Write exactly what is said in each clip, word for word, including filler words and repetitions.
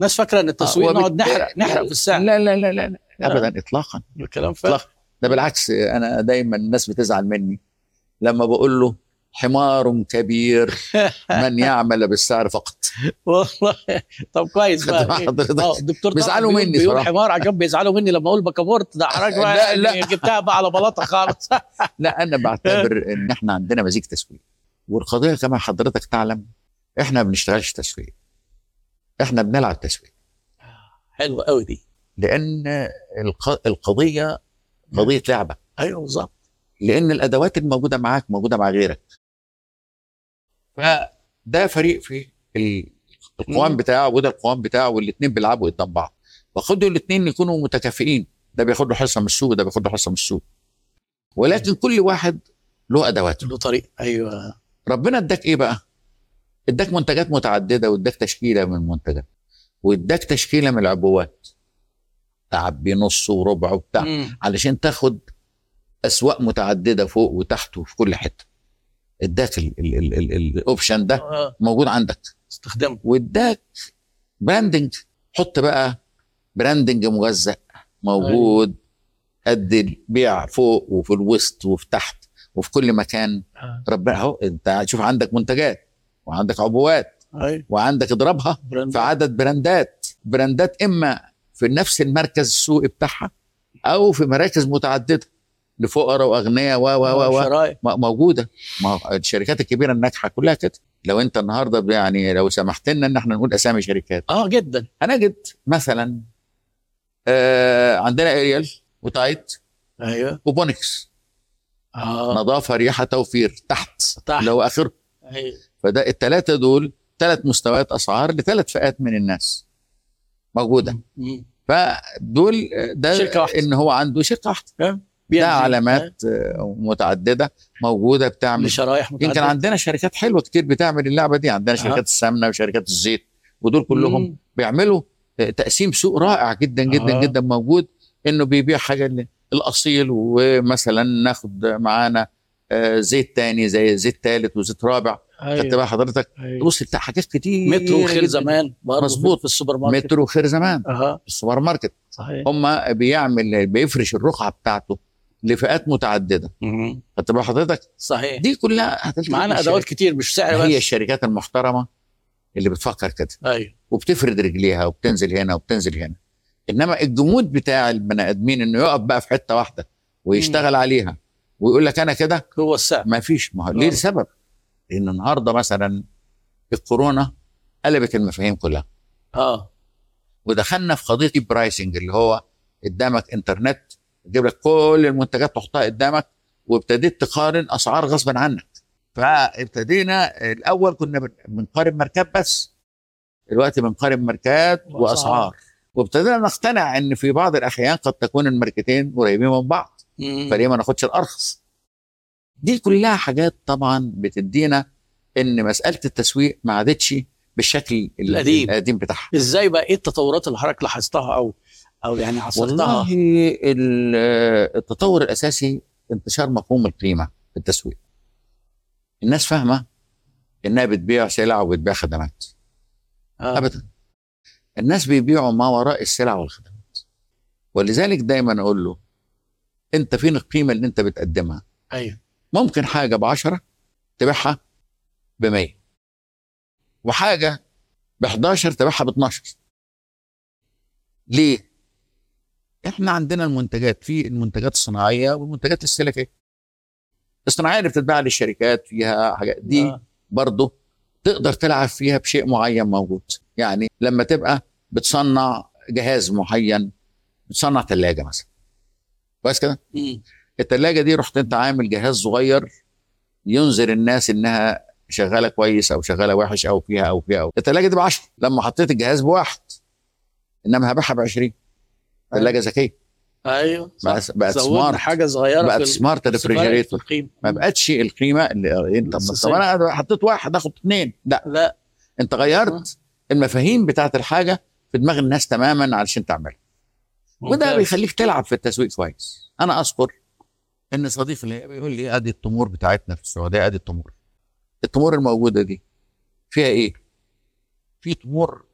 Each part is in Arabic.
ناس فاكره ان التسويق آه نقعد نحرق نحرق في السعر. لا لا لا لا, لا. ابدا اطلاقا. الكلام فارغ. ده بالعكس، انا دايما الناس بتزعل مني لما بقول له حمار كبير من يعمل بالسعر فقط. والله طب كويس بقى. اه الدكتور بيزعلوا مني بيقول صراحه. حمار عجب، بيزعلوا مني لما اقول بكابورت. ده حضرتك بقى لا لا يعني جبتها بقى على بلاطه خالص. لا انا بعتبر ان احنا عندنا مزيج تسويق، والقضيه كما حضرتك تعلم احنا ما بنشتغلش تسويق، احنا بنلعب تسويق. حلوه قوي دي، لان القضيه قضيه لعبه. ايوه بالظبط. لان الادوات الموجوده معاك موجوده مع غيرك، فده فريق في القوام بتاعه وده القوام بتاعه، والاثنين بيلعبوا قدام بعض، فخدوا الاثنين يكونوا متكافئين، ده بياخد له حصه من السوق وده بياخد له حصه من السوق، ولكن كل واحد له ادواته له طريق. ايوه. ربنا اداك ايه بقى؟ اداك منتجات متعدده، واداك تشكيله من المنتجات، واداك تشكيله من العبوات، تعبي نص وربع وبتاع، مم. علشان تاخد اسواق متعدده فوق وتحت وفي كل حته. اداك الاوبشن ده آه. موجود عندك، استخدمه. واداك براندنج، حط بقى براندنج موزع موجود. أيوة. قد البيع فوق وفي الوسط وفي تحت وفي كل مكان. آه. ربنا اهو انت شوف عندك منتجات وعندك عبوات. أيوة. وعندك اضربها براندات. في عدد براندات براندات اما في نفس المركز السوقي بتاعها او في مراكز متعدده لفقراء واغنياء و و و موجوده. ما الشركات الكبيره الناجحه كلها كده. لو انت النهارده يعني لو سمحت لنا ان احنا نقول اسامي شركات. اه جدا. هنجد مثلا آه عندنا اريال وتايت. ايوه. وبونكس. اه نظافه ريحه توفير تحت, تحت. اللي هو اخر. ايوه. فده الثلاثه دول ثلاث مستويات اسعار لثلاث فئات من الناس موجوده. مم. فدول ده شركه واحده، ان هو عنده شركه واحده. ده علامات متعدده موجوده بتعمل شرايح متعدده. يمكن عندنا شركات حلوه كتير بتعمل اللعبه دي. عندنا شركات آه. السمنه وشركات الزيت، ودول كلهم مم. بيعملوا تقسيم سوق رائع جدا جدا آه. جدا موجود. انه بيبيع حاجه الاصيل، ومثلا ناخد معانا زيت تاني زي زيت ثالث وزيت رابع. أيوة. خدت بقى حضرتك أيوة. تبص بتاع حاجات كتير. مترو خير زمان مظبوط في السوبر ماركت. مترو خير زمان أه. في السوبر ماركت. صحيح. هم بيعمل بيفرش الرقعه بتاعته لفئات متعدده. خدت بقى حضرتك. صحيح. دي كلها معانا ادوات كتير مش سعر بس. هي الشركات المحترمه اللي بتفكر كده. ايوه. وبتفرد رجليها وبتنزل هنا وبتنزل هنا. انما الجمود بتاع البني ادمين انه يقف بقى في حته واحده ويشتغل مم. عليها ويقول لك انا كده هو السعر. ما فيش. ما هو ليه سبب؟ لان النهارده مثلا الكورونا قلبت المفاهيم كلها. اه ودخلنا في قضيه برايسنج اللي هو قدامك انترنت يجيب لك كل المنتجات تحطها قدامك، وابتديت تقارن اسعار غصبا عنك. فابتدينا الاول كنا بنقارن ماركات بس، دلوقتي بنقارن ماركات واسعار، وابتدينا نقتنع ان في بعض الاحيان قد تكون الماركتين قريبين من بعض، فليه ما ناخدش الارخص؟ دي كلها حاجات طبعا بتدينا ان مساله التسويق ما عادتش بالشكل القديم القديم بتاعها. ازاي بقى؟ ايه التطورات اللي حضرتك لاحظتها او او يعني عصرتها؟ والله التطور الاساسي انتشار مفهوم القيمه في التسويق. الناس فاهمه انها بتبيع سلع وبتبيع خدمات. آه. ابدا، الناس بيبيعوا ما وراء السلع والخدمات. ولذلك دايما اقول له انت فين القيمه اللي انت بتقدمها؟ ايوه. ممكن حاجه بعشرة تبيعها بمية، وحاجه بحداشر تبيعها باتناشر. ليه؟ احنا عندنا المنتجات، في المنتجات الصناعيه والمنتجات السلكيه. الصناعيه اللي بتتباع للشركات فيها حاجات دي آه. برضه تقدر تلعب فيها بشيء معين موجود. يعني لما تبقى بتصنع جهاز معين، بتصنع ثلاجه مثلا، كويس كده؟ الثلاجه دي رحت انت عامل جهاز صغير ينذر الناس انها شغاله كويس او شغاله وحش او فيها او فيها أو. الثلاجه دي ب عشرة، لما حطيت الجهاز بواحد، انما هبيعها ب عشرين. ثلاجه ذكيه. ايوه صح. بقت سمارت، حاجه صغيره، بقت سمارت ريفريجريتور. ما بقتش القيمه اللي انت طب انا حطيت واحد اخد اثنين. لا لا، انت غيرت المفاهيم بتاعت الحاجه في دماغ الناس تماما علشان تعملها. وده بيخليك تلعب في التسويق كويس. انا اذكر ان صديقي اللي بيقول لي ادي التمور بتاعتنا في السعوديه، ادي التمور. التمور الموجوده دي فيها ايه؟ في تمور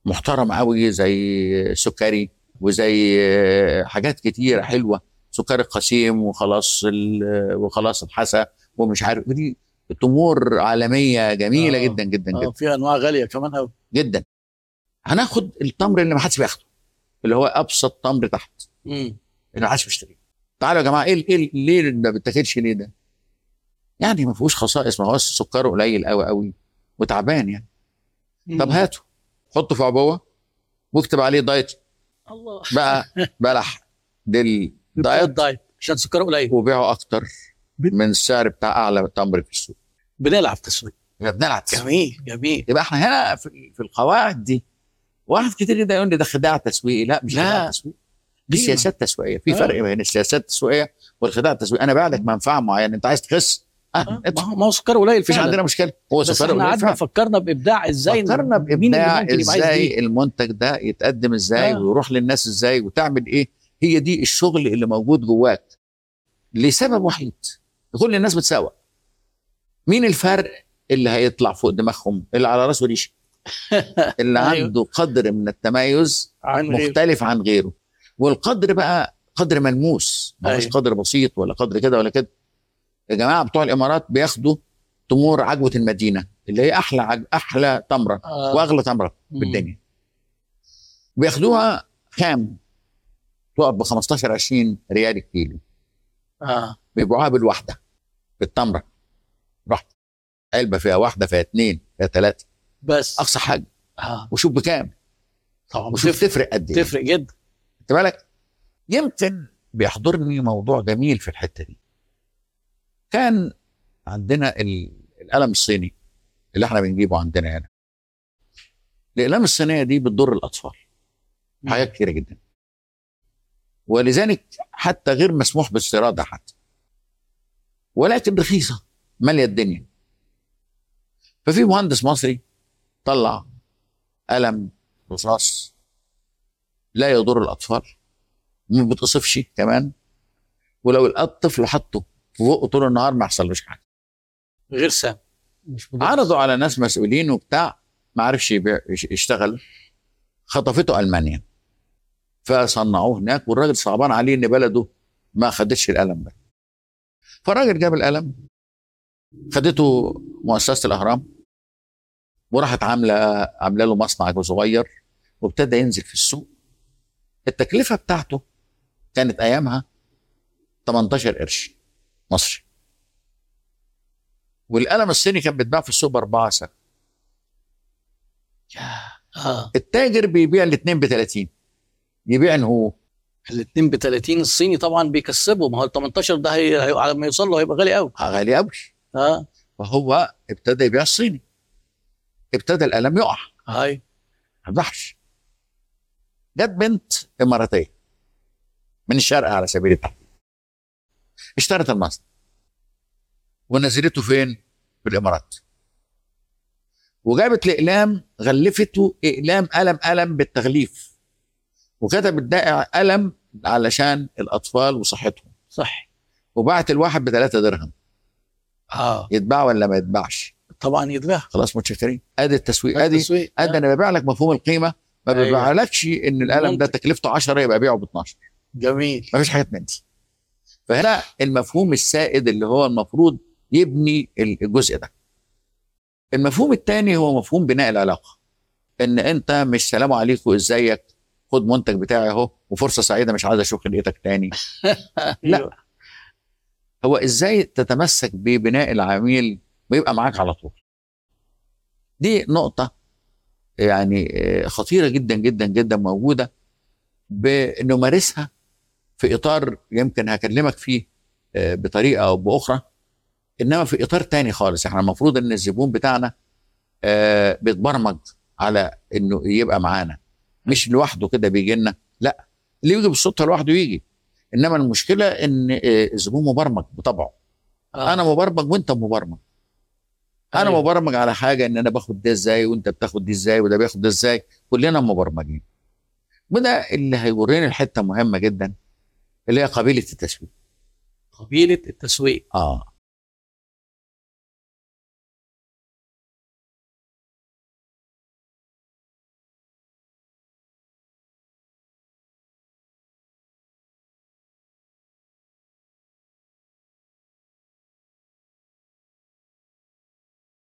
محترم قوي زي سكري، وزي آه، حاجات كتيره حلوه، سكري القسيم وخلاص ال- وخلاص الحسا ومش عارف، دي تمور عالميه جميله اه جدا جدا اه جدا في انواع غاليه كمان قوي. جدا. هناخد التمر اللي ما حدش بياخده، اللي هو ابسط تمر تحت امم اللي ما حدش بيشتريه. تعالوا يا جماعه، ايه ايه ليه ما بتاكلش ليه ده؟ يعني ما فيهوش خصائص، ما هوش سكره قليل قوي قوي وتعبان يعني. طب هاته، حطه في عبوه واكتب عليه دايت الله بقى بلح بتاع للدايت، الدايت عشان سكره قليل. وبيعه اكتر بت- من السعر بتاع اعلى تمر في السوق. بنلعب تسويق. يبقى بنلعب تسويق. جميل جميل. يبقى احنا هنا في في القواعد دي، واحد كتير جدا يقول لي ده خداع تسويقي. لا، مش لا. خداع تسويقي، دي أيوة. سياسات تسويقيه. في آه. فرق بين السياسات التسويقيه والخداع التسويقي. انا باع لك منفعه معينه، انت عايز تخس، اه آه. ما ادفع، هو ما هو سكره قليل مفيش فعلا. عندنا مشكله، هو بس سكر احنا قليل قعدنا فعلا. فكرنا بابداع ازاي، فكرنا مين اللي بابداع ممكن يبقى عايز دي. ازاي المنتج ده يتقدم ازاي آه. ويروح للناس ازاي وتعمل ايه. هي دي الشغل اللي موجود جواك لسبب وحيد، كل الناس بتساوى. مين الفرق اللي هيطلع فوق دماغهم؟ اللي على راسه ريشه، اللي أيوة. عنده قدر من التميز عن غير. مختلف عن غيره. والقدر بقى قدر ملموس، ما هوش أيوة. قدر بسيط ولا قدر كده ولا كده. يا جماعه بتوع الامارات بياخدوا تمور عجوه المدينه، اللي هي احلى عج... احلى تمره آه. واغلى تمره مم. في الدنيا، بياخدوها خام، تقف ب خمستاشر عشرين ريال الكيلو، اه بيبيعوها بالواحده بالتمره، رحت علبه فيها واحده، فيها اثنين، فيها ثلاثه، بس اقصى حاجه. اه وشوف بكام، طبعا وشوف تفرق تفرق قد ايه. تفرق جدا. خد بالك، يمكن بيحضرني موضوع جميل في الحته دي. كان عندنا ال- القلم الصيني اللي احنا بنجيبه عندنا هنا. الاقلام الصينيه دي بتضر الاطفال في حاجات كتيره جدا، ولذلك حتى غير مسموح باستيرادها حتى، ولكن رخيصه ماليه الدنيا. ففي مهندس مصري طلع قلم رصاص لا يضر الاطفال، ما بتقصفش كمان، ولو الطفل حطه في بقه طول النهار ما يحصلوش حاجه. غير سام مش مدرس. عرضوا على ناس مسؤولين وبتاع، ما عرفش يبيع يشتغل، خطفته المانيا فصنعوه هناك، والراجل صعبان عليه ان بلده ما خدتش القلم ده. فالراجل جاب القلم، خدته مؤسسه الاهرام، وراحت عامله عامله له مصنع صغير، وابتدى ينزل في السوق. التكلفه بتاعته كانت ايامها تمنتاشر قرش مصري، والقلم الصيني كان بيتباع في السوق باربعه سنت. اه التاجر بيبيع الاثنين ب ثلاثين، يبيع ان هو الاثنين ب ثلاثين. الصيني طبعا بيكسبه، ما هو ال تمنتاشر ده هي... هي... على ما يوصل له هيبقى غالي قوي. غالي قوي. اه فهو ابتدى يبيع الصيني، ابتدى القلم يقع، هاي ما يذبحش. جت بنت اماراتيه من الشرق على سبيل التحديد، اشترت المصنع ونزلته فين؟ في الامارات، وجابت الاقلام غلفته اقلام قلم قلم بالتغليف، وكتبت ده قلم علشان الاطفال وصحتهم، صح. وباعت الواحد بثلاثة درهم. اه يتباع ولا ما يتباعش؟ طبعا يتباع. خلاص متشكرين. ادي التسويق، ادي التسويق. ادي انا ببيع لك مفهوم القيمه، ما أيوة. ببيعلكش ان القلم ده منتج. تكلفته عشرة يبقى بيعه ب اتناشر. جميل. ما فيش حاجات من دي. فهنا المفهوم السائد اللي هو المفروض يبني الجزء ده. المفهوم الثاني هو مفهوم بناء العلاقه، ان انت مش سلام عليكم ازيك، خد منتج بتاعي اهو وفرصه سعيده مش عايز اشوف خلقتك تاني. لا، هو ازاي تتمسك ببناء العميل ويبقى معاك على طول. دي نقطه يعني خطيره جدا جدا جدا، موجوده بنمارسها في اطار يمكن هكلمك فيه بطريقه او باخرى، انما في اطار تاني خالص. احنا المفروض ان الزبون بتاعنا بيتبرمج على انه يبقى معانا، مش لوحده كده بيجي لنا، لا، اللي يجي بالصدفه لوحده يجي. انما المشكله ان الزبون مبرمج بطبعه. آه. انا مبرمج وانت مبرمج. انا أيوه. مبرمج على حاجه ان انا باخد ده ازاي وانت بتاخد دي ازاي وده بياخد ده ازاي، كلنا مبرمجين. وده اللي هيورينا الحته مهمه جدا اللي هي قبيله التسويق. قبيله التسويق. اه